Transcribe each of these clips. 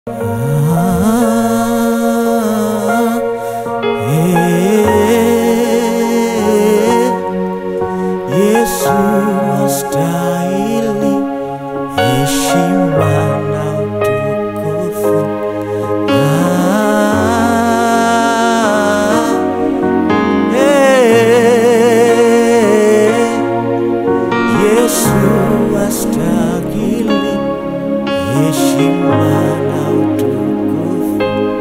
Yesu astahili heshima na utukufu. Yesu astahili heshima na utukufu.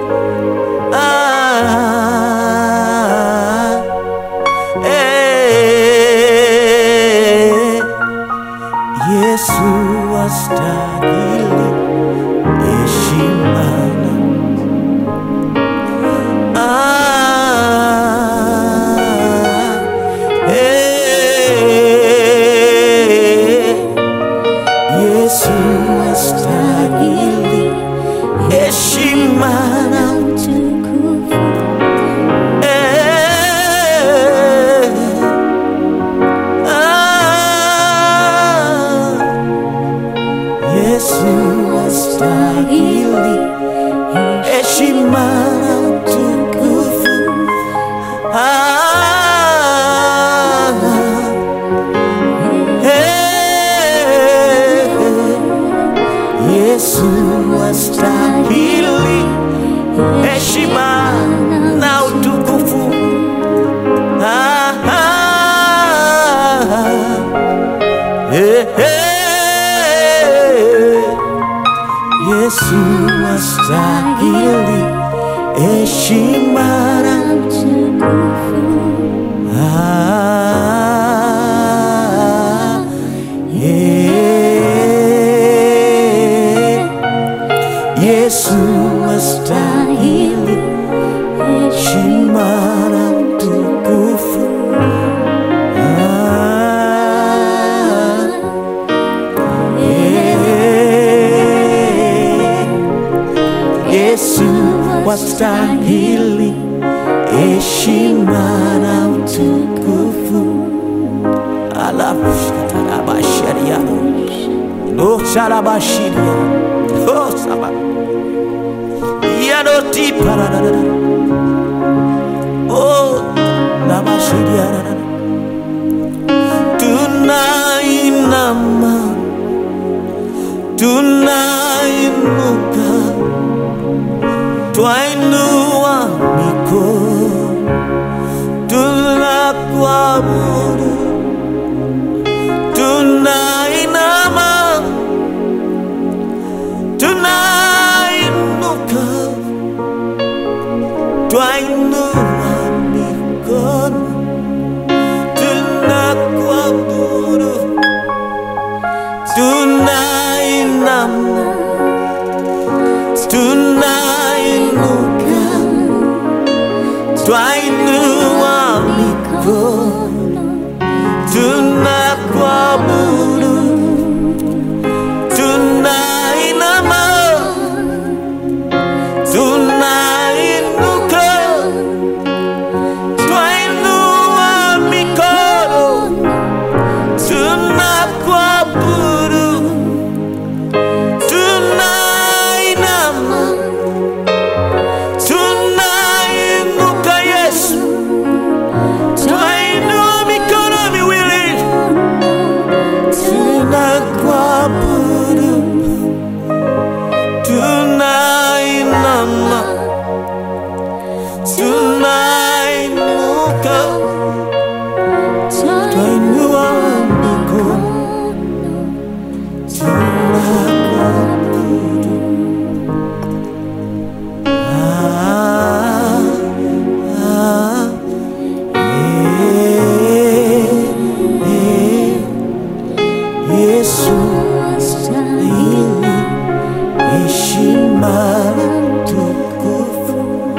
Yesu astahili heshima na Yesu astahili heshima na utukufu. Yesu astahili heshima na utukufu. Yesu astahili heshima na utukufu. Yesu astahili heshima na utukufu. Yesu astahili heshima na utukufu. Yesu astahili heshima na utukufu. Alabasharia no salabashiria oh saba yanoti parada oh labashiria tunainama tunainuka twainua mikono tunakuabudu tunainama tunainuka twainua mikono tunakuabudu tunainama tunainuka twainua mikono tunakuabudu tunainama tunainuka twainua mikono tunakuabudu tunainama tunainuka. Yesu twainua mikono miwili tunakuabudu tunainama tunainuka twainua mikono tunakuabudu. Yesu astahili heshima na utukufu.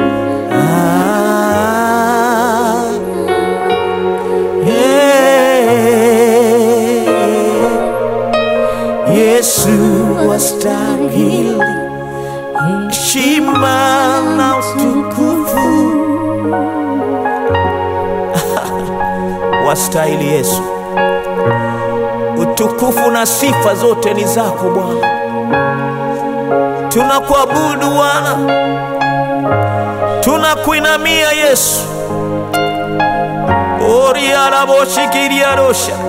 Yesu astahili heshima na utukufu. Wastahili Yesu. Utukufu na sifa zote ni zako Bwana. tunakuabudu Bwana, tunakuinamia Yesu. Oriaraboshikiarosha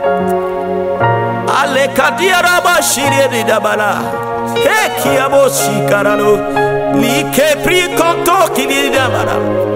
alekadiarabashiriedabala hekiaboshikarano likeprikontokididabala